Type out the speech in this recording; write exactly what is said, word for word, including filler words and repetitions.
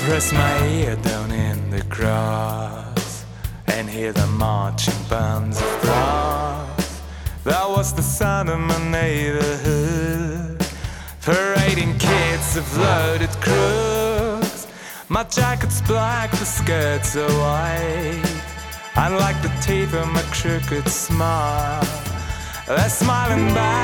Press my ear down in the grass and hear the marching bands of brass. That was the sound of my neighborhood, parading kids of loaded crooks. My jacket's black, the skirts are white, unlike the teeth of my crooked smile. They're smiling back